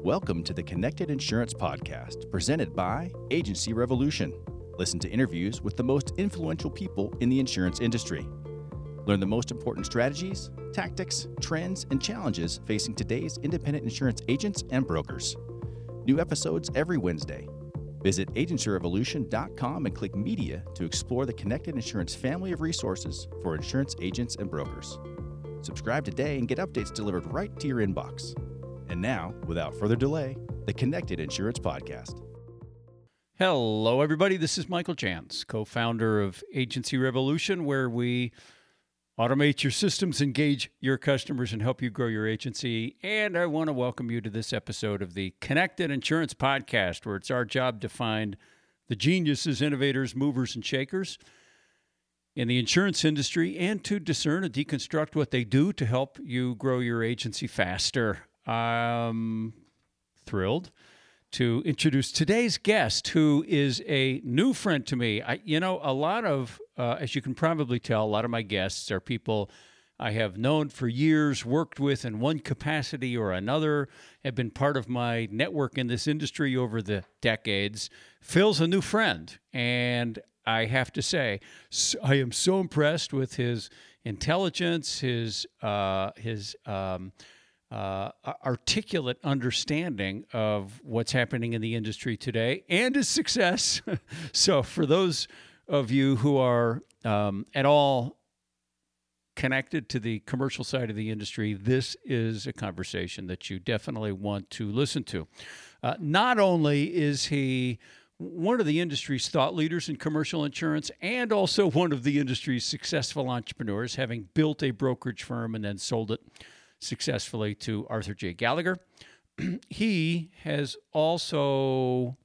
Welcome to the Connected Insurance Podcast, presented by Agency Revolution. Listen to interviews with the most influential people in the insurance industry. Learn the most important strategies, tactics, trends, and challenges facing today's independent insurance agents and brokers. New episodes every Wednesday. Visit agencyrevolution.com and click Media to explore the Connected Insurance family of resources for insurance agents and brokers. Subscribe today and get updates delivered right to your inbox. And now, without further delay, the Connected Insurance Podcast. Hello, everybody. This is Michael Jans, co-founder of Agency Revolution, where we automate your systems, engage your customers, and help you grow your agency. And I want to welcome you to this episode of the Connected Insurance Podcast, where it's our job to find the geniuses, innovators, movers, and shakers in the insurance industry and to discern and deconstruct what they do to help you grow your agency faster. I'm thrilled to introduce today's guest, who is a new friend to me. A lot of, as you can probably tell, a lot of my guests are people I have known for years, worked with in one capacity or another, have been part of my network in this industry over the decades. Phil's a new friend, and I have to say, I am so impressed with his intelligence, his articulate understanding of what's happening in the industry today and his success. So for those of you who are at all connected to the commercial side of the industry, this is a conversation that you definitely want to listen to. Not only is he one of the industry's thought leaders in commercial insurance and also one of the industry's successful entrepreneurs, having built a brokerage firm and then sold it successfully to Arthur J. Gallagher. He has also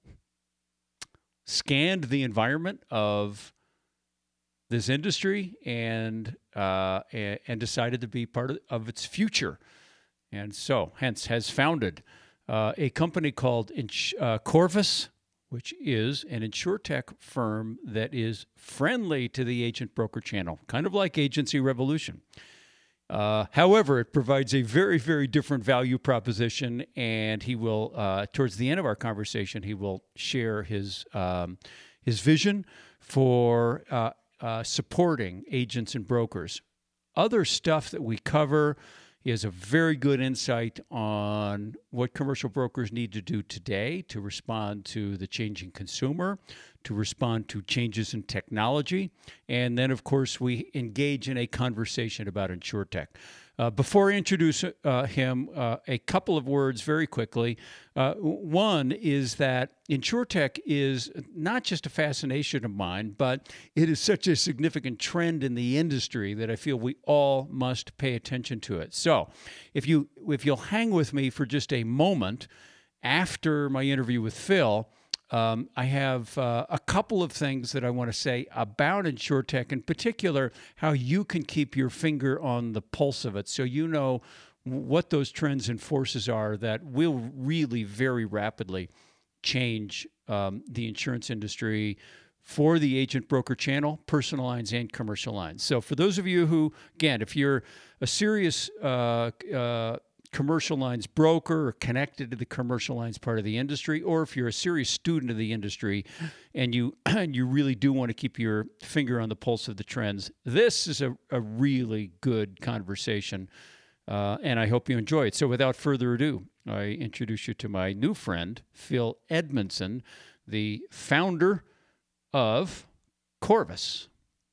scanned the environment of this industry and decided to be part of its future. And so, hence, has founded a company called Corvus, which is an insurtech firm that is friendly to the agent broker channel, kind of like Agency Revolution. However, it provides a very, very different value proposition, and he will, towards the end of our conversation, he will share his vision for supporting agents and brokers. Other stuff that we cover is a very good insight on what commercial brokers need to do today to respond to the changing consumer, to respond to changes in technology. And then, of course, we engage in a conversation about InsurTech. Before I introduce him, a couple of words very quickly. One is that InsurTech is not just a fascination of mine, but it is such a significant trend in the industry that I feel we all must pay attention to it. So if you'll hang with me for just a moment after my interview with Phil, I have a couple of things that I want to say about InsurTech, in particular, how you can keep your finger on the pulse of it so you know what those trends and forces are that will really very rapidly change the insurance industry for the agent broker channel, personal lines and commercial lines. So for those of you who, again, if you're a serious commercial lines broker or connected to the commercial lines part of the industry, or if you're a serious student of the industry and you really do want to keep your finger on the pulse of the trends, this is a really good conversation, and I hope you enjoy it. So without further ado, I introduce you to my new friend, Phil Edmondson, the founder of Corvus.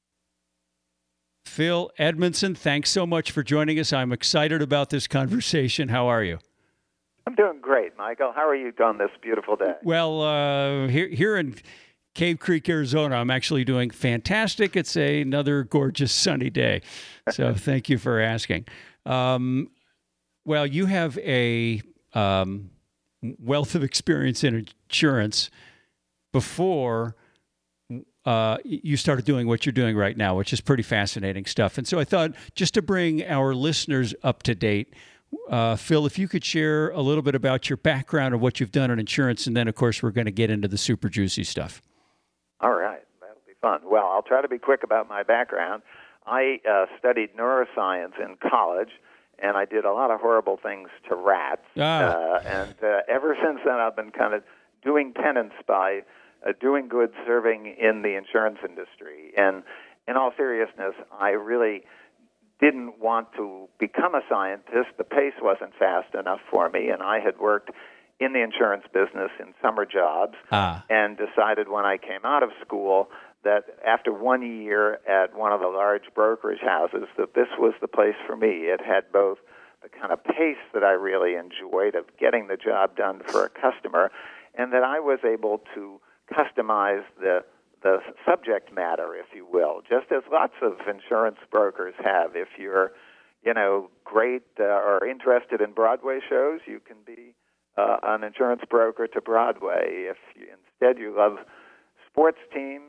Phil Edmondson, thanks so much for joining us. I'm excited about this conversation. How are you? I'm doing great, Michael. How are you on this beautiful day? Well, here in Cave Creek, Arizona, I'm actually doing fantastic. It's another gorgeous sunny day. So thank you for asking. Well, you have a wealth of experience in insurance before you started doing what you're doing right now, which is pretty fascinating stuff. And so I thought, just to bring our listeners up to date, Phil, if you could share a little bit about your background and what you've done in insurance, and then, of course, we're going to get into the super juicy stuff. All right. That'll be fun. Well, I'll try to be quick about my background. I studied neuroscience in college and I did a lot of horrible things to rats. And ever since then, I've been kind of doing penance by doing good, serving in the insurance industry. And in all seriousness, I really didn't want to become a scientist. The pace wasn't fast enough for me, and I had worked in the insurance business in summer jobs and decided when I came out of school that after 1 year at one of the large brokerage houses that this was the place for me. It had both the kind of pace that I really enjoyed of getting the job done for a customer, and that I was able to customize the subject matter, if you will, just as lots of insurance brokers have. If you're, great or interested in Broadway shows, you can be an insurance broker to Broadway. If instead you love sports teams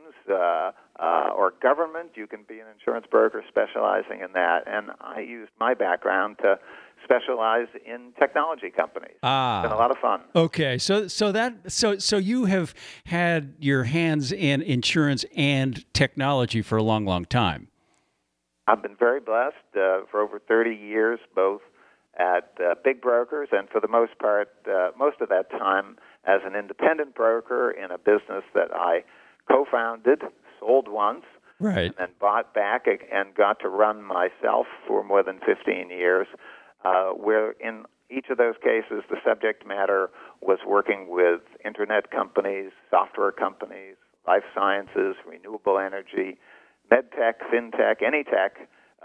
or government, you can be an insurance broker specializing in that. And I used my background to specialize in technology companies. It's been a lot of fun. Okay, so you have had your hands in insurance and technology for a long, long time. I've been very blessed for over 30 years, both at big brokers and for the most part, most of that time as an independent broker in a business that I co-founded, sold once, right, and then bought back and got to run myself for more than 15 years, where in each of those cases the subject matter was working with internet companies, software companies, life sciences, renewable energy, med tech, fintech, any tech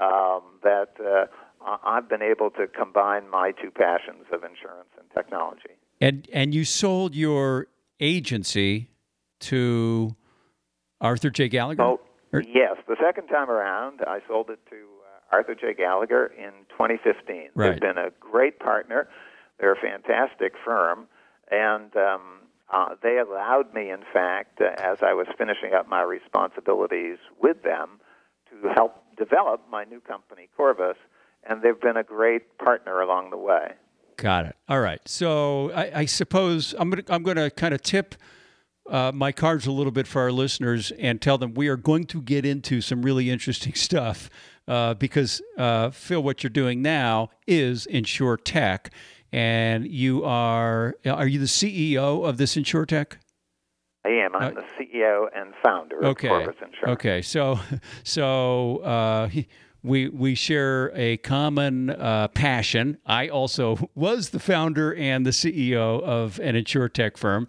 that I've been able to combine my two passions of insurance and technology. And you sold your agency to Arthur J. Gallagher? Oh, yes. The second time around, I sold it to Arthur J. Gallagher in 2015. Right. They've been a great partner. They're a fantastic firm. And they allowed me, in fact, as I was finishing up my responsibilities with them, to help develop my new company, Corvus. And they've been a great partner along the way. Got it. All right. So I suppose I'm going to kind of tip my cards a little bit for our listeners and tell them we are going to get into some really interesting stuff because, Phil, what you're doing now is InsurTech, and you are you the CEO of this InsurTech? I am. I'm the CEO and founder of Corvus Insurance. Okay. So we share a common passion. I also was the founder and the CEO of an InsurTech firm.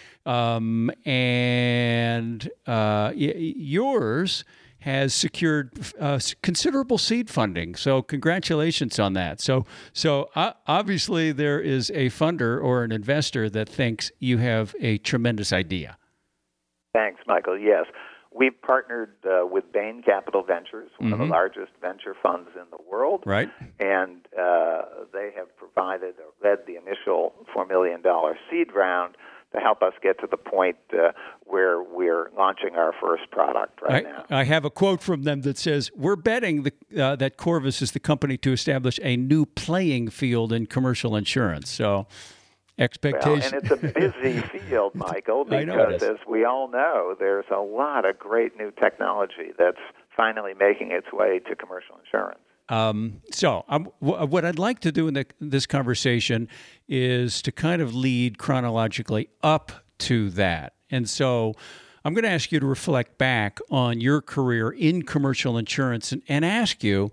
And yours has secured considerable seed funding. So congratulations on that. So obviously there is a funder or an investor that thinks you have a tremendous idea. Thanks, Michael. Yes. We've partnered with Bain Capital Ventures, one of the largest venture funds in the world. Right. And they have provided or led the initial $4 million seed round to help us get to the point where we're launching our first product now. I have a quote from them that says, we're betting that Corvus is the company to establish a new playing field in commercial insurance. So expectation. Well, and it's a busy field, Michael, because as we all know, there's a lot of great new technology that's finally making its way to commercial insurance. What I'd like to do in this conversation is to kind of lead chronologically up to that. And so I'm going to ask you to reflect back on your career in commercial insurance and ask you,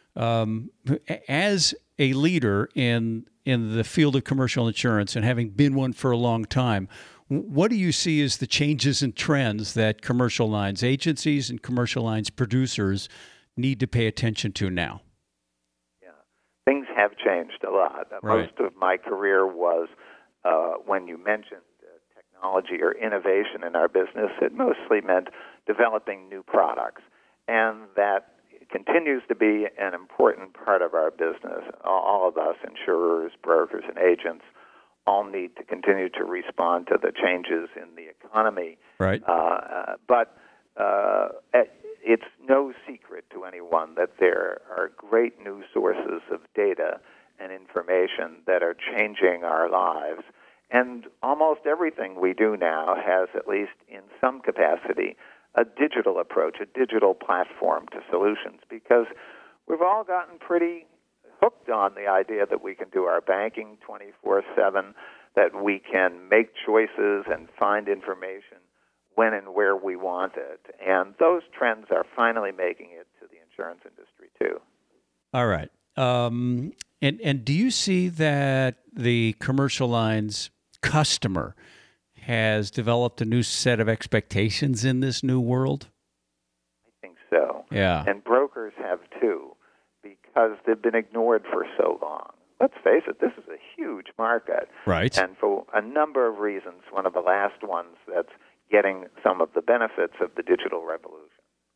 as a leader in the field of commercial insurance and having been one for a long time, what do you see as the changes and trends that commercial lines agencies and commercial lines producers need to pay attention to now? Yeah, things have changed a lot. Right. Most of my career was, when you mentioned technology or innovation in our business, it mostly meant developing new products. And that continues to be an important part of our business. All of us, insurers, brokers, and agents, all need to continue to respond to the changes in the economy. Right. But it's no secret to anyone that there are great new sources of data and information that are changing our lives. And almost everything we do now has, at least in some capacity, a digital approach, a digital platform to solutions, because we've all gotten pretty hooked on the idea that we can do our banking 24/7, that we can make choices and find information when and where we want it. And those trends are finally making it to the insurance industry, too. All right. And do you see that the commercial lines customer has developed a new set of expectations in this new world? I think so. Yeah. And brokers have, too, because they've been ignored for so long. Let's face it, this is a huge market. Right. And for a number of reasons, one of the last ones that's getting some of the benefits of the digital revolution.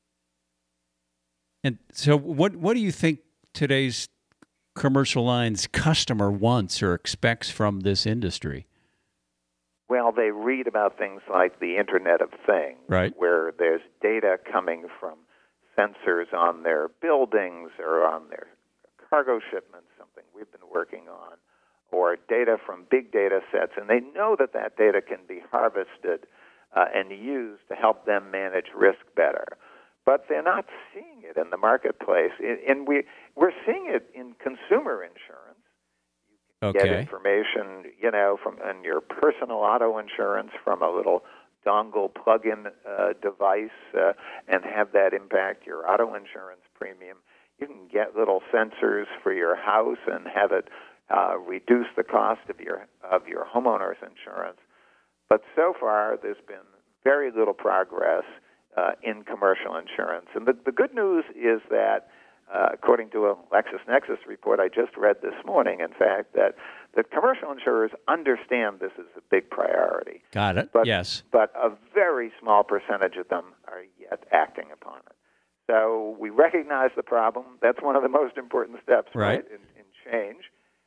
And so what do you think today's commercial lines customer wants or expects from this industry? Well, they read about things like the Internet of Things, right, where there's data coming from sensors on their buildings or on their cargo shipments, something we've been working on, or data from big data sets, and they know that that data can be harvested and used to help them manage risk better. But they're not seeing it in the marketplace. And we're seeing it in consumer insurance. You can get information, from in your personal auto insurance from a little dongle plug-in device and have that impact your auto insurance premium. You can get little sensors for your house and have it reduce the cost of your homeowner's insurance. But so far, there's been very little progress in commercial insurance. And the good news is that, according to a LexisNexis report I just read this morning, in fact, that commercial insurers understand this is a big priority. Got it, yes. But a very small percentage of them are yet acting upon it. So we recognize the problem. That's one of the most important steps, right, in change.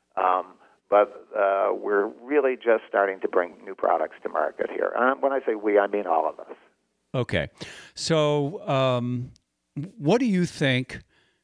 But we're really just starting to bring new products to market here. When I say we, I mean all of us. Okay. So what do you think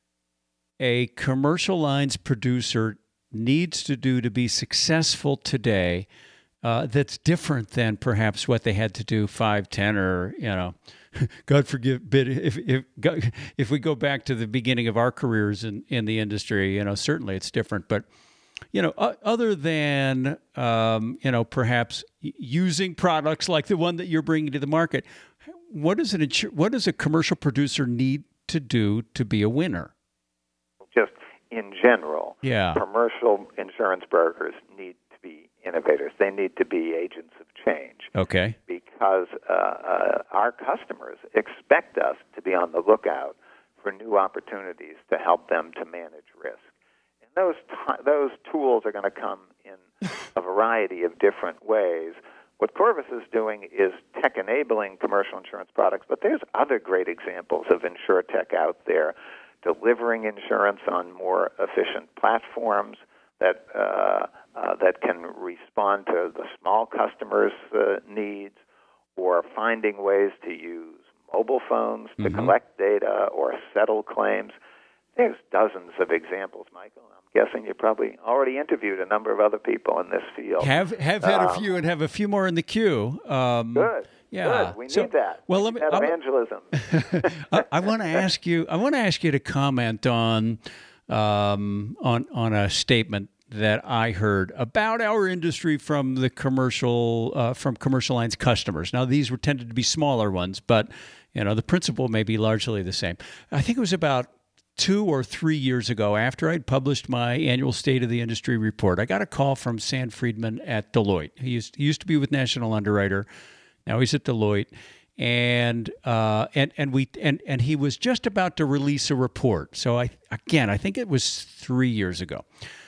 a commercial lines producer needs to do to be successful today that's different than perhaps what they had to do 5, 10, or, God forbid, if we go back to the beginning of our careers in the industry, certainly it's different. But, other than, perhaps using products like the one that you're bringing to the market, what does a commercial producer need to do to be a winner? Just in general, commercial insurance brokers need to be innovators. They need to be agents of change. Okay. Because our customers expect us to be on the lookout for new opportunities to help them to manage risk. And those tools are going to come in a variety of different ways. What Corvus is doing is tech-enabling commercial insurance products, but there's other great examples of InsurTech out there, delivering insurance on more efficient platforms that can respond to the small customers' needs, or finding ways to use mobile phones to collect data or settle claims. There's dozens of examples, Michael. I'm guessing you probably already interviewed a number of other people in this field. Have had a few and have a few more in the queue. Good. Yeah. Good. We need that. Well, we need that evangelism. I want to ask you. I want to ask you to comment on a statement that I heard about our industry from the commercial lines customers. Now, these tended to be smaller ones, but the principle may be largely the same. I think it was about 2 or 3 years ago, after I'd published my annual State of the Industry report, I got a call from Sam Friedman at Deloitte. He used to be with National Underwriter. Now he's at Deloitte. And he was just about to release a report. So I think it was 3 years ago.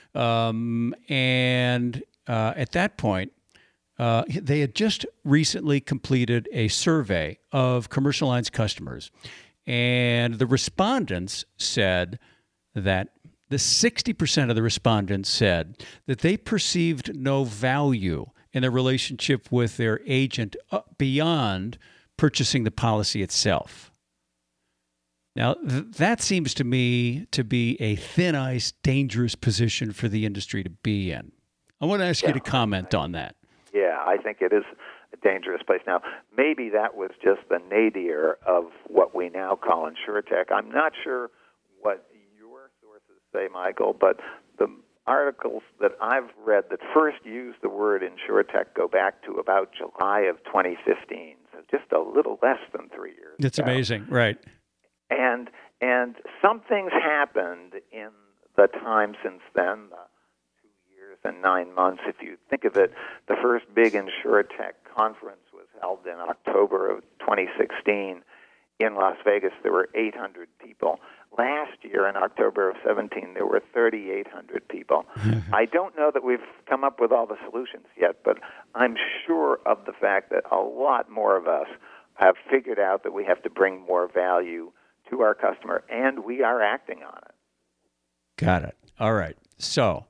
At that point, they had just recently completed a survey of commercial lines customers. And the respondents said that the 60% of the respondents said that they perceived no value in their relationship with their agent beyond purchasing the policy itself. Now, that seems to me to be a thin-ice, dangerous position for the industry to be in. I want to ask you to comment on that. Yeah, I think it is a dangerous place. Now, maybe that was just the nadir of what we now call InsurTech. I'm not sure what your sources say, Michael, but the articles that I've read that first used the word InsurTech go back to about July of 2015, so just a little less than 3 years It's ago. amazing, right? And some things happened in the time since then, 2 years and 9 months. If you think of it, the first big InsurTech conference was held in October of 2016 in Las Vegas. There were 800 people. Last year, in October of 17, there were 3,800 people. I don't know that we've come up with all the solutions yet, but I'm sure of the fact that a lot more of us have figured out that we have to bring more value to our customer, and we are acting on it. Got it. All right. So,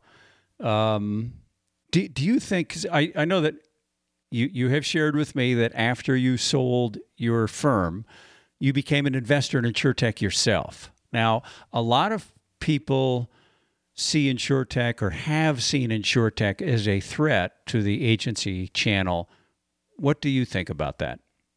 do you think, 'cause I know that you have shared with me that after you sold your firm, you became an investor in InsurTech yourself. Now, a lot of people see InsurTech or have seen InsurTech as a threat to the agency channel. What do you think about that?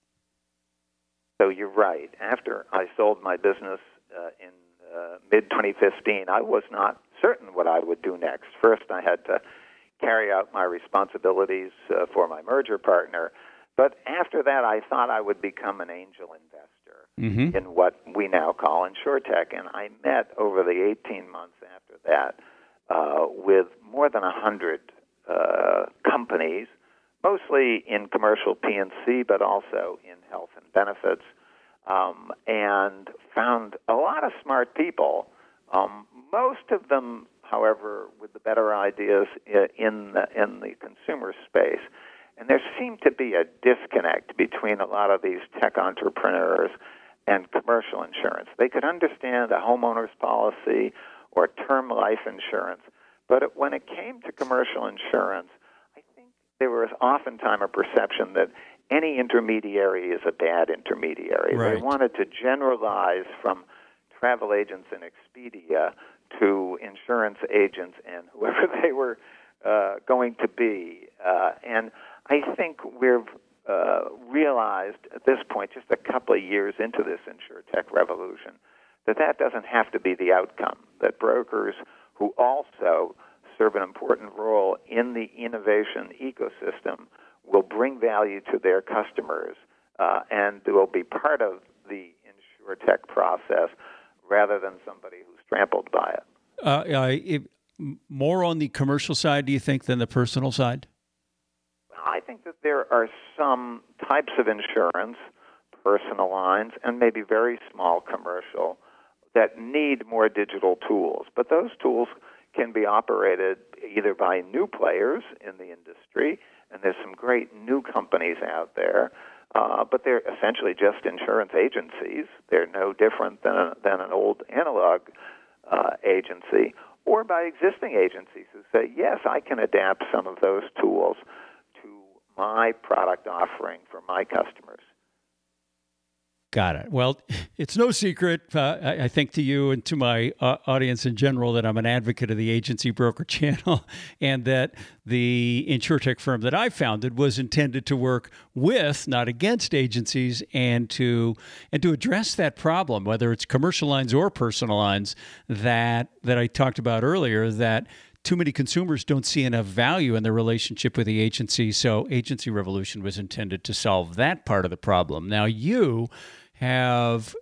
So you're right. After I sold my business in mid-2015, I was not certain what I would do next. First, I had to carry out my responsibilities for my merger partner. But after that, I thought I would become an angel investor in what we now call InsurTech. And I met over the 18 months after that with more than 100 companies, mostly in commercial P&C, but also in health and benefits, and found a lot of smart people, most of them, however, with the better ideas in the consumer space. And there seemed to be a disconnect between a lot of these tech entrepreneurs and commercial insurance. They could understand a homeowner's policy or term life insurance, but when it came to commercial insurance, I think there was oftentimes a perception that any intermediary is a bad intermediary. Right. They wanted to generalize from travel agents in Expedia to insurance agents and whoever they were going to be. And I think we've realized at this point, just a couple of years into this InsurTech revolution, that doesn't have to be the outcome, that brokers who also serve an important role in the innovation ecosystem will bring value to their customers and will be part of the InsurTech process rather than somebody who's trampled by it. More on the commercial side, do you think, than the personal side? I think that there are some types of insurance, personal lines, and maybe very small commercial, that need more digital tools. But those tools can be operated either by new players in the industry, and there's some great new companies out there, but they're essentially just insurance agencies. They're no different than an old analog agency, or by existing agencies who say, yes, I can adapt some of those tools to my product offering for my customers. Got it. Well, it's no secret, I think, to you and to my audience in general, that I'm an advocate of the agency broker channel, and that the InsurTech firm that I founded was intended to work with, not against, agencies, and to address that problem, whether it's commercial lines or personal lines that I talked about earlier, that too many consumers don't see enough value in their relationship with the agency. So Agency Revolution was intended to solve that part of the problem. Now, you have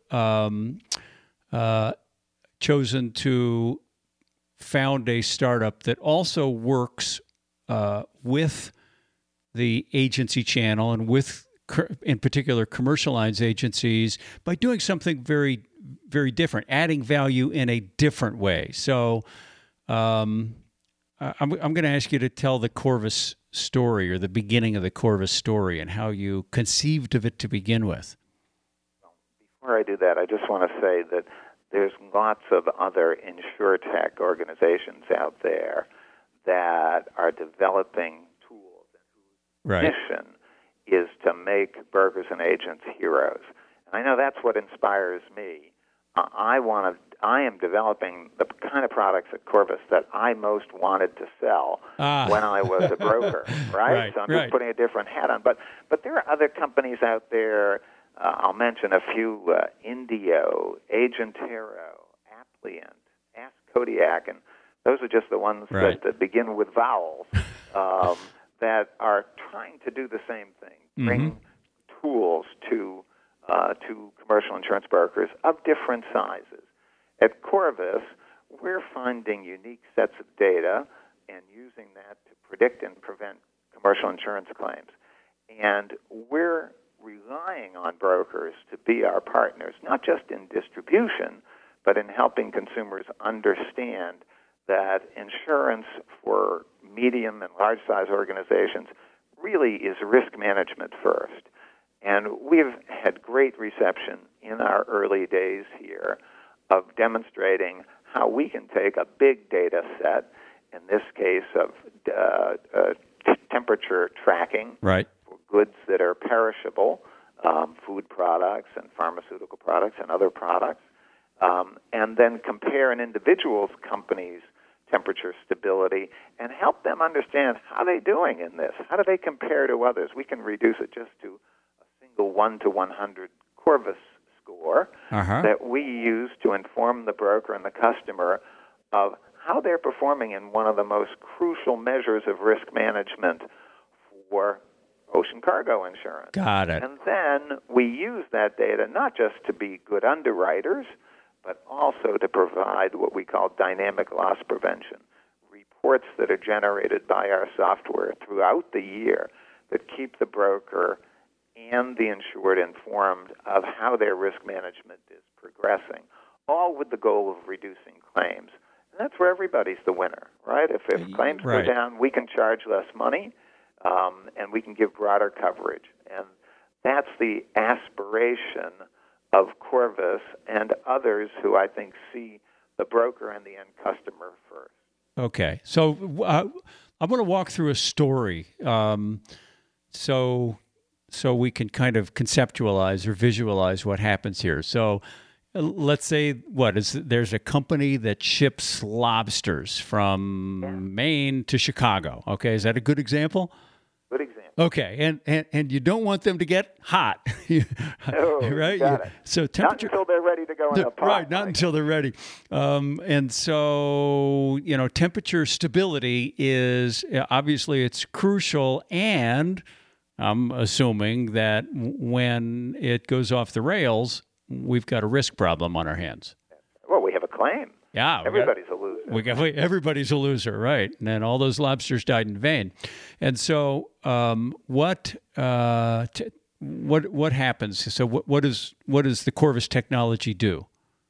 chosen to found a startup that also works with the agency channel and with, in particular, commercial lines agencies by doing something very, very different, adding value in a different way. So I'm going to ask you to tell the Corvus story, or the beginning of the Corvus story, and how you conceived of it to begin with. Before I do that, I just want to say that there's lots of other InsurTech organizations out there that are developing tools and whose mission is to make brokers and agents heroes. And I know that's what inspires me. I am developing the kind of products at Corvus that I most wanted to sell when I was a broker, right? So I'm just putting a different hat on. But there are other companies out there. I'll mention a few: Indio, Agentero, Appliant, Ask Kodiak, and those are just the ones that begin with vowels that are trying to do the same thing, bring tools to commercial insurance brokers of different sizes. At Corvus, we're finding unique sets of data and using that to predict and prevent commercial insurance claims. And we're relying on brokers to be our partners, not just in distribution, but in helping consumers understand that insurance for medium and large-size organizations really is risk management first. And we've had great reception in our early days here of demonstrating how we can take a big data set, in this case of temperature tracking for goods that are perishable, food products and pharmaceutical products and other products, and then compare an individual's company's temperature stability and help them understand how they're doing in this. How do they compare to others? We can reduce it just to a single 1 to 100 Corvus score that we use to inform the broker and the customer of how they're performing in one of the most crucial measures of risk management for ocean cargo insurance. Got it. And then we use that data not just to be good underwriters, but also to provide what we call dynamic loss prevention, reports that are generated by our software throughout the year that keep the broker and the insured informed of how their risk management is progressing, all with the goal of reducing claims. And that's where everybody's the winner, right? If claims go down, we can charge less money, and we can give broader coverage. And that's the aspiration of Corvus and others who I think see the broker and the end customer first. Okay. So I'm going to walk through a story so we can kind of conceptualize or visualize what happens here. So let's say there's a company that ships lobsters from Maine to Chicago. Okay. Is that a good example? Good example. Okay, and you don't want them to get hot, right? Got it. So temperature, not until they're ready to go in the pot. Right, not until they're ready. And so, temperature stability is obviously it's crucial, and I'm assuming that when it goes off the rails, we've got a risk problem on our hands. Well, we have a claim. Yeah, everybody's a loser. Everybody's a loser, right? And then all those lobsters died in vain. And so, what happens? So, what does the Corvus technology do?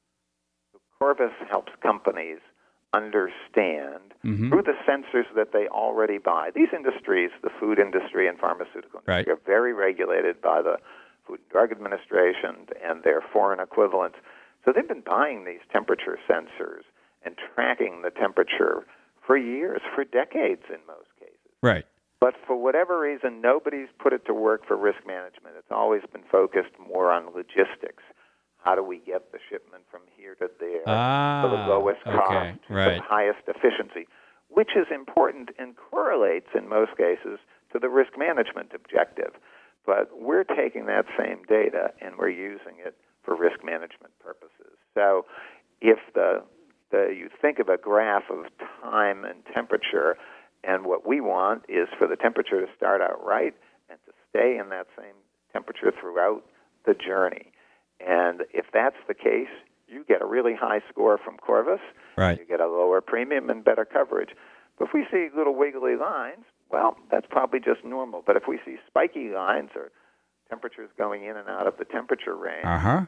Corvus helps companies understand through the sensors that they already buy. These industries, the food industry and pharmaceutical industry, are very regulated by the Food and Drug Administration and their foreign equivalents. So they've been buying these temperature sensors and tracking the temperature for years, for decades in most cases. Right. But for whatever reason, nobody's put it to work for risk management. It's always been focused more on logistics. How do we get the shipment from here to there for the lowest cost, the highest efficiency, which is important and correlates in most cases to the risk management objective. But we're taking that same data and we're using it for risk management purposes. So if you think of a graph of time and temperature, and what we want is for the temperature to start out right and to stay in that same temperature throughout the journey. And if that's the case, you get a really high score from Corvus. Right. You get a lower premium and better coverage. But if we see little wiggly lines, well, that's probably just normal. But if we see spiky lines or temperatures going in and out of the temperature range,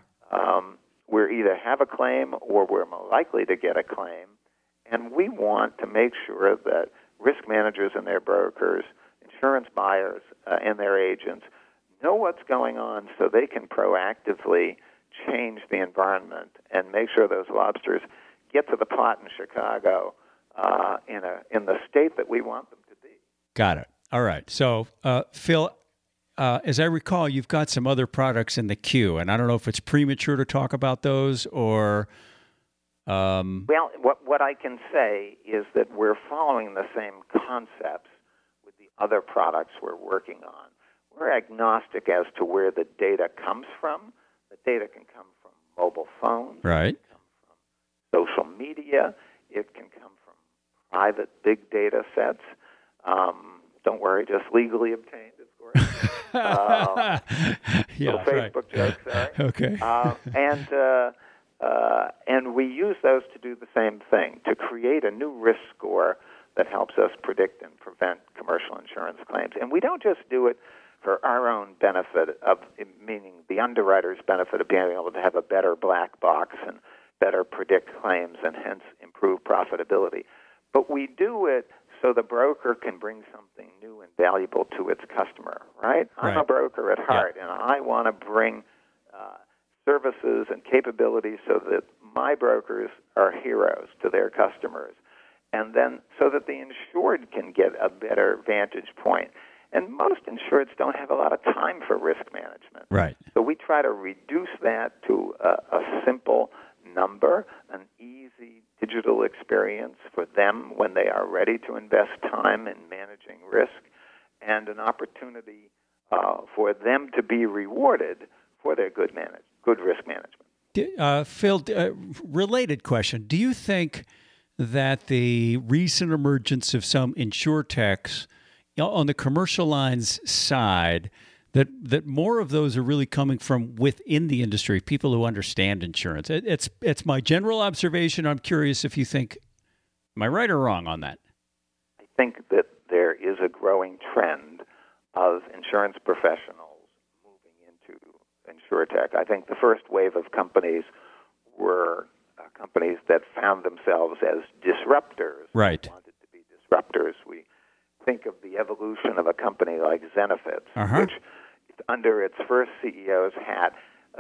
we either have a claim or we're more likely to get a claim. And we want to make sure that risk managers and their brokers, insurance buyers and their agents know what's going on so they can proactively change the environment and make sure those lobsters get to the pot in Chicago in the state that we want them to be. Got it. All right. So, Phil, as I recall, you've got some other products in the queue, and I don't know if it's premature to talk about those or... Well, what I can say is that we're following the same concepts with the other products we're working on. We're agnostic as to where the data comes from. The data can come from mobile phones. Right. It can come from social media. It can come from private big data sets. Don't worry, just legally obtained, of course. Yeah, Facebook joke, sorry. Okay. And we use those to do the same thing, to create a new risk score that helps us predict and prevent commercial insurance claims. And we don't just do it for our own benefit, meaning the underwriter's benefit of being able to have a better black box and better predict claims and hence improve profitability. But we do it so the broker can bring something new and valuable to its customer, right? I'm a broker at heart, and I want to bring services and capabilities so that my brokers are heroes to their customers, and then so that the insured can get a better vantage point. And most insureds don't have a lot of time for risk management. Right. So we try to reduce that to a simple number, an easy digital experience for them when they are ready to invest time in managing risk, and an opportunity for them to be rewarded for their good risk management. Phil, related question. Do you think that the recent emergence of some insurtechs on the commercial lines side, that more of those are really coming from within the industry, people who understand insurance? It's my general observation. I'm curious if you think, am I right or wrong on that? I think that there is a growing trend of insurance professionals moving into insurtech. I think the first wave of companies were companies that found themselves as disruptors. Right. They wanted to be disruptors. We think of the evolution of a company like Zenefits, which under its first CEO's hat,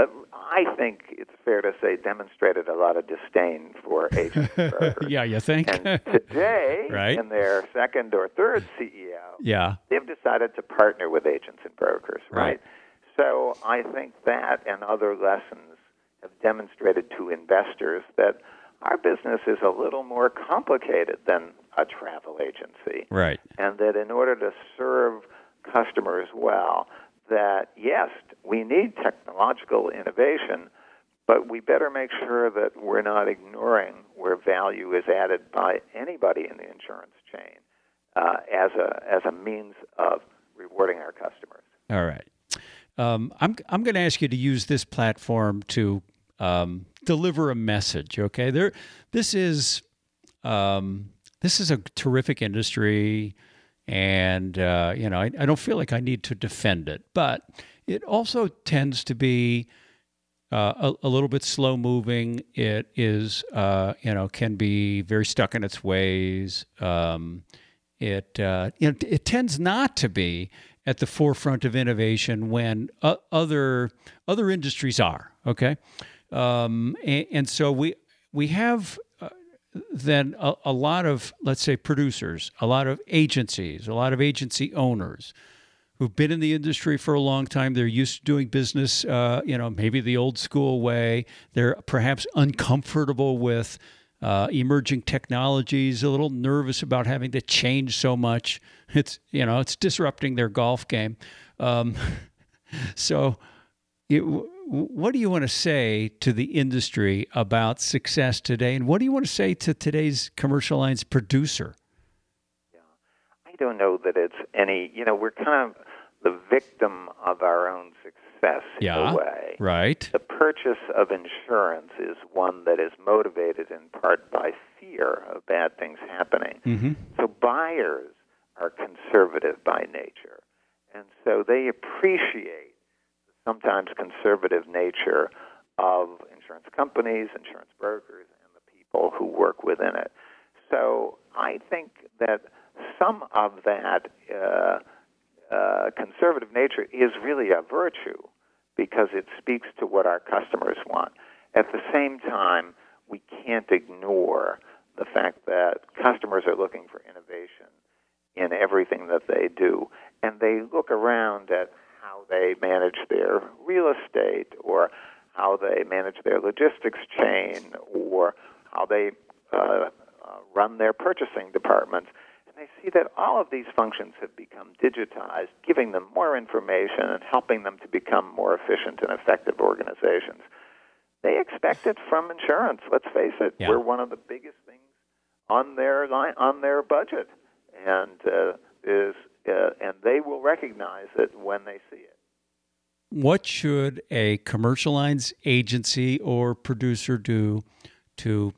I think it's fair to say demonstrated a lot of disdain for agents and brokers. Yeah, you think? And today, in their second or third CEO, they've decided to partner with agents and brokers, right? So I think that and other lessons have demonstrated to investors that our business is a little more complicated than a travel agency. Right. And that in order to serve customers well, that yes, we need technological innovation, but we better make sure that we're not ignoring where value is added by anybody in the insurance chain as a means of rewarding our customers. All right. I'm going to ask you to use this platform to deliver a message. Okay, this is a terrific industry, and I don't feel like I need to defend it, but it also tends to be a little bit slow moving. It is can be very stuck in its ways. It tends not to be at the forefront of innovation when other industries are. Okay. And so we have then a lot of, let's say, producers, a lot of agencies, a lot of agency owners who've been in the industry for a long time. They're used to doing business, maybe the old school way. They're perhaps uncomfortable with emerging technologies, a little nervous about having to change so much. It's disrupting their golf game. What do you want to say to the industry about success today? And what do you want to say to today's commercial lines producer? Yeah, I don't know that it's any, we're kind of the victim of our own success in a way. Right. The purchase of insurance is one that is motivated in part by fear of bad things happening. Mm-hmm. So buyers are conservative by nature. And so they appreciate sometimes conservative nature of insurance companies, insurance brokers, and the people who work within it. So I think that some of that conservative nature is really a virtue because it speaks to what our customers want. At the same time, we can't ignore the fact that customers are looking for innovation in everything that they do, and they look around at how they manage their real estate or how they manage their logistics chain or how they run their purchasing departments. And they see that all of these functions have become digitized, giving them more information and helping them to become more efficient and effective organizations. They expect it from insurance. Let's face it. Yeah. We're one of the biggest things on their budget, and and they will recognize it when they see it. What should a commercial lines agency or producer do to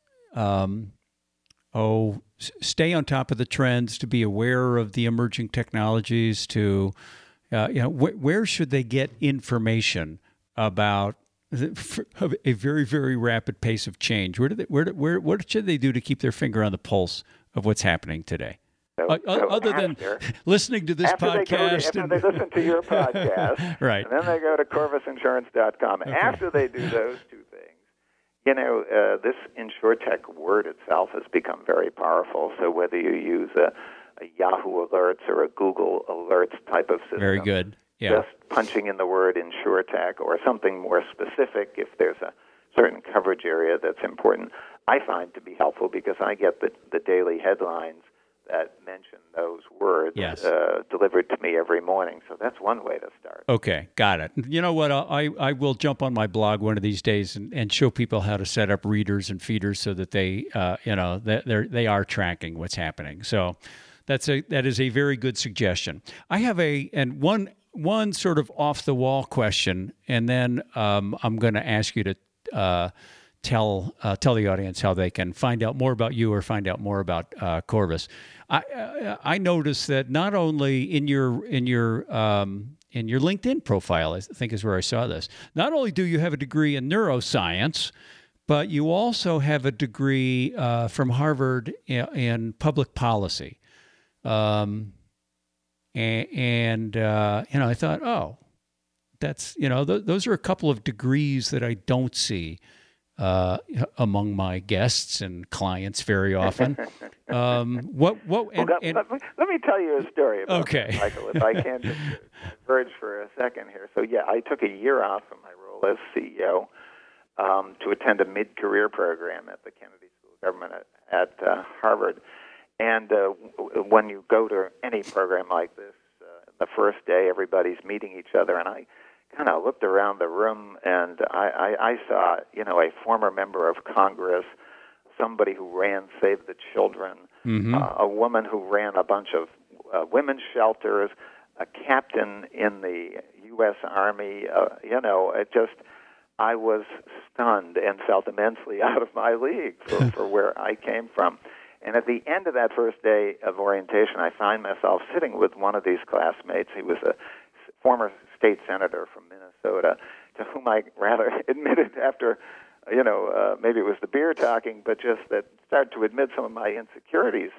stay on top of the trends, to be aware of the emerging technologies, to where should they get information about a very, very rapid pace of change? What should they do to keep their finger on the pulse of what's happening today? Other than listening to this podcast. After they listen to your podcast, right. And then they go to CorvusInsurance.com. Okay. After they do those two things, this InsurTech word itself has become very powerful. So whether you use a Yahoo Alerts or a Google Alerts type of system. Very good. Yeah. Just punching in the word InsurTech or something more specific if there's a certain coverage area that's important, I find to be helpful because I get the daily headlines that mention those words delivered to me every morning. So that's one way to start. Okay, got it. You know what? I will jump on my blog one of these days and show people how to set up readers and feeders so that they they are tracking what's happening. So that is a very good suggestion. I have one sort of off the wall question, and then I'm going to ask you to tell the audience how they can find out more about you or find out more about Corvus. I noticed that not only in your LinkedIn profile, I think is where I saw this. Not only do you have a degree in neuroscience, but you also have a degree from Harvard in public policy. I thought, that's those are a couple of degrees that I don't see among my guests and clients very often. Let me tell you a story about that, Michael, if I can just diverge for a second here. So, I took a year off from my role as CEO to attend a mid-career program at the Kennedy School of Government at Harvard. And when you go to any program like this, the first day everybody's meeting each other, and I kind of looked around the room, and I saw, a former member of Congress, somebody who ran Save the Children, a woman who ran a bunch of women's shelters, a captain in the U.S. Army. I was stunned and felt immensely out of my league for where I came from. And at the end of that first day of orientation, I find myself sitting with one of these classmates. He was a former state senator from Minnesota, to whom I rather admitted after, maybe it was the beer talking, but just that started to admit some of my insecurities.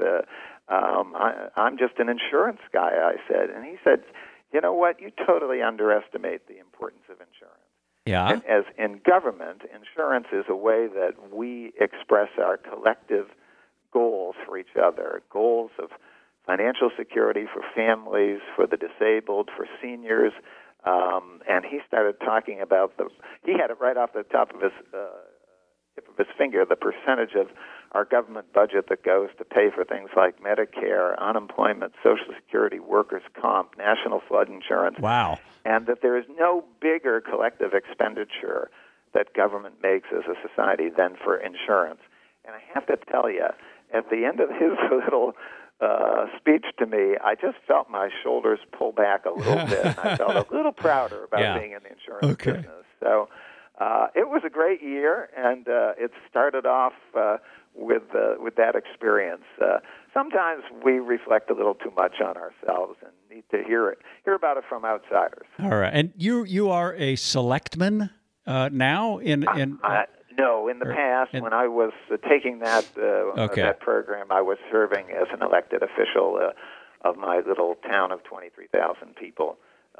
I'm just an insurance guy, I said. And he said, you know what, you totally underestimate the importance of insurance. Yeah. And as in government, insurance is a way that we express our collective goals for each other, goals of financial security for families, for the disabled, for seniors. And he started talking about he had it right off the top of his tip of his finger, the percentage of our government budget that goes to pay for things like Medicare, unemployment, Social Security, workers' comp, national flood insurance. Wow. And that there is no bigger collective expenditure that government makes as a society than for insurance. And I have to tell you, at the end of his little speech to me, I just felt my shoulders pull back a little bit. And I felt a little prouder about being in the insurance business. So it was a great year, and it started off with that experience. Sometimes we reflect a little too much on ourselves and need to hear about it from outsiders. All right, and you are a selectman now No, in the past, when I was taking that program, I was serving as an elected official of my little town of 23,000 people,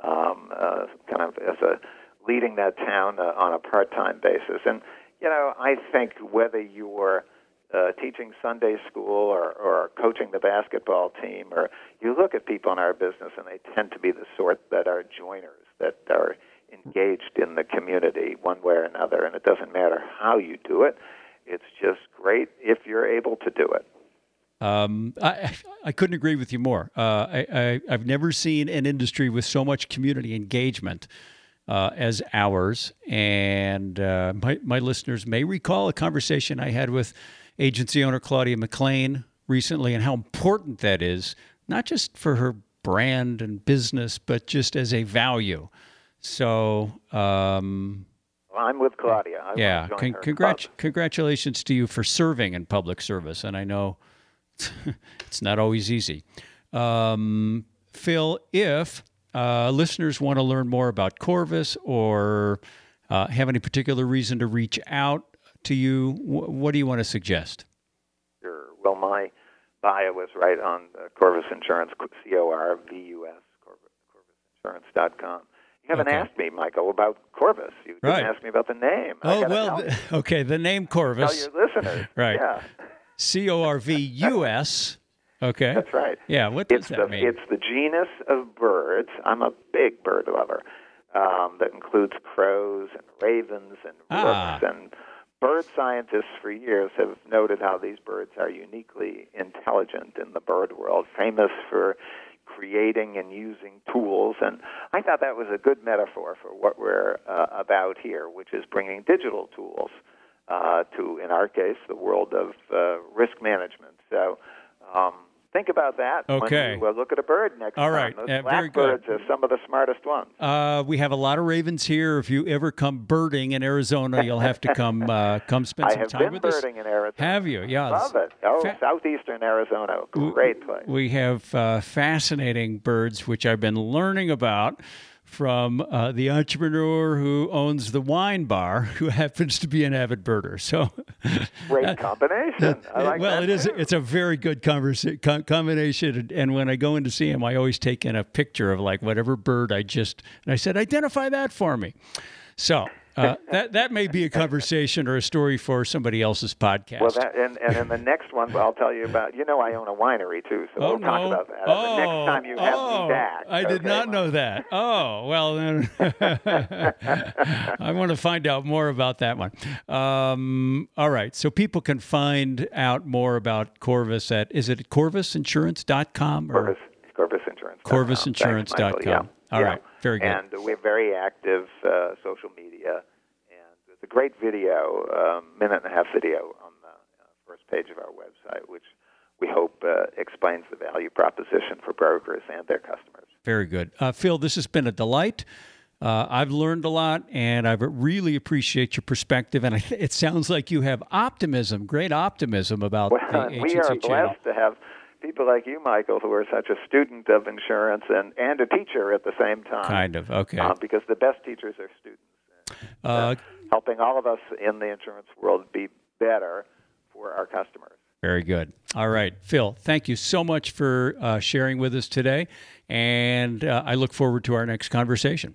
kind of as leading that town on a part-time basis. And, I think whether you were teaching Sunday school or coaching the basketball team, or you look at people in our business and they tend to be the sort that are joiners, that are engaged in the community one way or another, and it doesn't matter how you do it. It's just great if you're able to do it. I couldn't agree with you more. I've never seen an industry with so much community engagement as ours, and my listeners may recall a conversation I had with agency owner Claudia McLean recently and how important that is, not just for her brand and business, but just as a value. So, I'm with Claudia. Congratulations to you for serving in public service. And I know it's not always easy. Phil, if listeners want to learn more about Corvus or have any particular reason to reach out to you, what do you want to suggest? Sure. Well, my bio is right on Corvus Insurance, CORVUS, CorvusInsurance.com. You haven't asked me, Michael, about Corvus. You didn't ask me about the name. Okay, the name Corvus. Tell your listeners. Right. Yeah. CORVUS. Okay. That's right. Yeah, what does that mean? It's the genus of birds. I'm a big bird lover. That includes crows and ravens and rooks. And bird scientists for years have noted how these birds are uniquely intelligent in the bird world, famous for creating and using tools. And I thought that was a good metaphor for what we're about here, which is bringing digital tools to, in our case, the world of risk management. So think about that when you look at a bird next time. All right. Those blackbirds are some of the smartest ones. We have a lot of ravens here. If you ever come birding in Arizona, you'll have to come spend some time with us. I have been birding in Arizona. Have you? Yeah. Love it. Southeastern Arizona, great place. We have fascinating birds, which I've been learning about from the entrepreneur who owns the wine bar, who happens to be an avid birder. So, great combination. I like that. It is. It's a very good combination. And when I go in to see him, I always take in a picture of like whatever bird and I said, identify that for me. So that may be a conversation or a story for somebody else's podcast. Well, and in the next one, I'll tell you about. I own a winery too, so we'll talk about that. The next time you have me back. I did not know that. Oh, well, then I want to find out more about that one. All right, so people can find out more about Corvus is it CorvusInsurance.com or CorvusInsurance.com. CorvusInsurance.com. Yeah. All right, very good. And we're very active social media, and there's a great video, minute-and-a-half video on the first page of our website, which we hope explains the value proposition for brokers and their customers. Very good. Phil, this has been a delight. I've learned a lot, and I really appreciate your perspective. And it sounds like you have great optimism about the agency we are channel. Blessed to have people like you, Michael, who are such a student of insurance and a teacher at the same time. Kind of, okay. Because the best teachers are students. Helping all of us in the insurance world be better for our customers. Very good. All right. Phil, thank you so much for sharing with us today, and I look forward to our next conversation.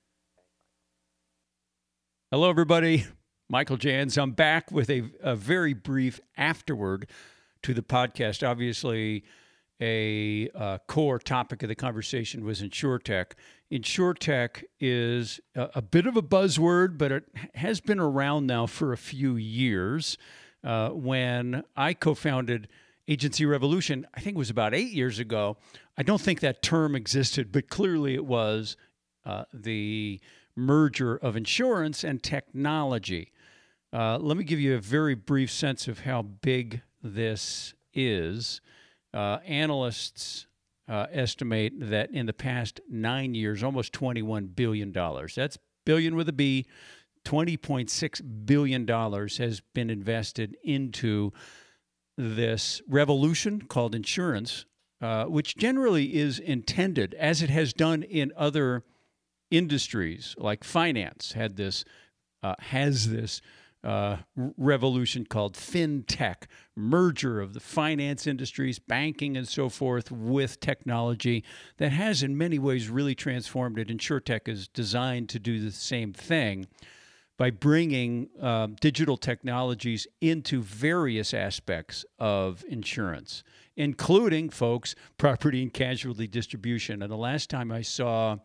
Hello, everybody. Michael Jans. I'm back with a very brief afterword to the podcast. Obviously, a core topic of the conversation was InsurTech. InsurTech is a bit of a buzzword, but it has been around now for a few years. When I co-founded Agency Revolution, I think it was about 8 years ago. I don't think that term existed, but clearly it was the merger of insurance and technology. Let me give you a very brief sense of how big this is. Analysts estimate that in the past 9 years, almost $21 billion. That's billion with a B. $20.6 billion has been invested into this revolution called insurance, which generally is intended, as it has done in other industries, like finance has this revolution called fintech, merger of the finance industries, banking and so forth with technology that has in many ways really transformed it. InsurTech is designed to do the same thing by bringing digital technologies into various aspects of insurance, including, folks, property and casualty distribution. And the last time I saw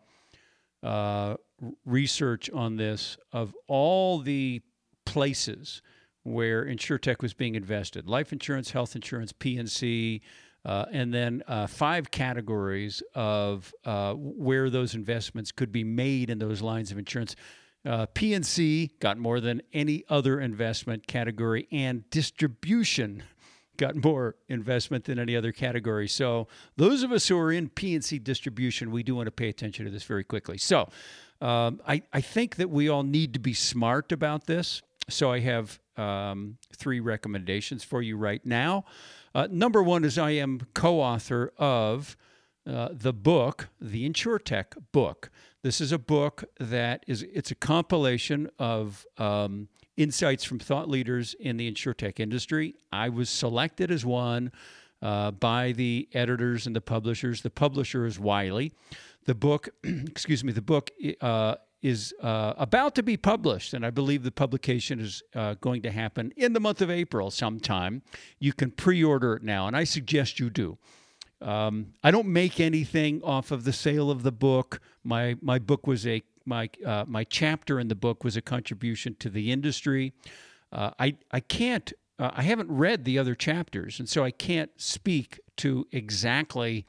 research on this, of all the places where InsurTech was being invested, life insurance, health insurance, P&C, and then 5 categories of where those investments could be made in those lines of insurance, P&C got more than any other investment category, and distribution got more investment than any other category. So those of us who are in P&C distribution, we do want to pay attention to this very quickly. So I think that we all need to be smart about this. So I have 3 recommendations for you right now. Number one is I am co-author of the book, the InsurTech book. This is a book it's a compilation of insights from thought leaders in the InsurTech industry. I was selected as one by the editors and the publishers. The publisher is Wiley. The book, the book is about to be published, and I believe the publication is going to happen in the month of April sometime. You can pre-order it now, and I suggest you do. I don't make anything off of the sale of the book. My book was my chapter in the book was a contribution to the industry. I haven't read the other chapters, and so I can't speak to exactly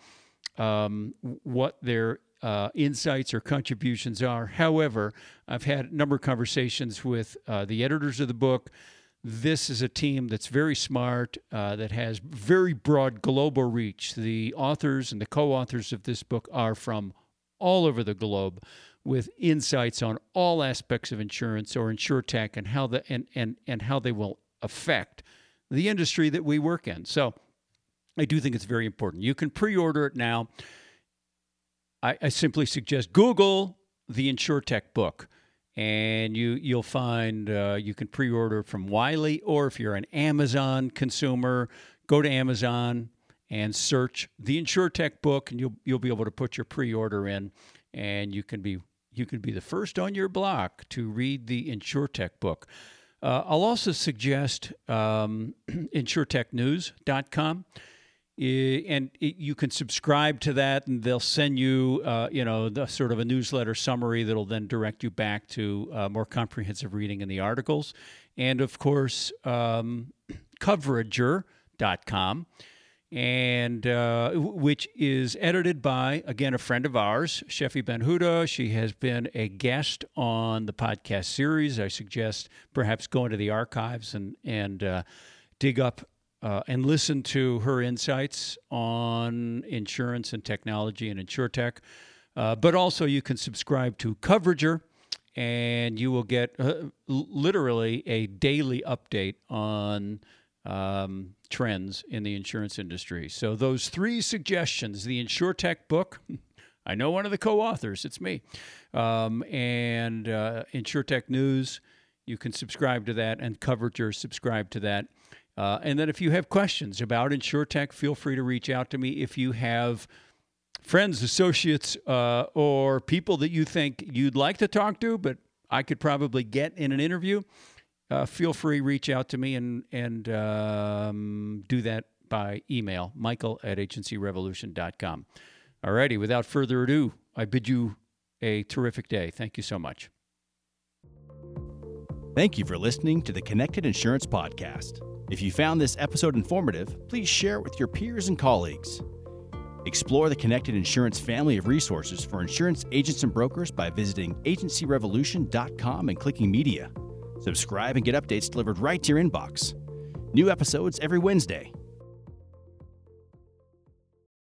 what their insights or contributions are. However, I've had a number of conversations with the editors of the book. This is a team that's very smart, that has very broad global reach. The authors and the co-authors of this book are from all over the globe, with insights on all aspects of insurance or InsurTech and how and how they will affect the industry that we work in. So I do think it's very important. You can pre-order it now. I simply suggest Google the InsurTech book, and you'll find you can pre-order from Wiley, or if you're an Amazon consumer, go to Amazon and search the InsurTech book, and you'll be able to put your pre-order in, and you can be the first on your block to read the InsurTech book. I'll also suggest InsurTechNews.com. And you can subscribe to that, and they'll send you, the sort of a newsletter summary that'll then direct you back to more comprehensive reading in the articles. And of course, Coverager.com, and which is edited by, again, a friend of ours, Shefi Ben-Huda. She has been a guest on the podcast series. I suggest perhaps going to the archives and dig up and listen to her insights on insurance and technology and InsurTech. But also you can subscribe to Coverager, and you will get literally a daily update on trends in the insurance industry. So those 3 suggestions, the InsurTech book, I know one of the co-authors, it's me, and InsurTech News, you can subscribe to that, and Coverager, subscribe to that. And then if you have questions about InsurTech, feel free to reach out to me. If you have friends, associates, or people that you think you'd like to talk to, but I could probably get in an interview, feel free, reach out to me and do that by email, michael@agencyrevolution.com. All righty, without further ado, I bid you a terrific day. Thank you so much. Thank you for listening to the Connected Insurance Podcast. If you found this episode informative, please share it with your peers and colleagues. Explore the Connected Insurance family of resources for insurance agents and brokers by visiting agencyrevolution.com and clicking media. Subscribe and get updates delivered right to your inbox. New episodes every Wednesday.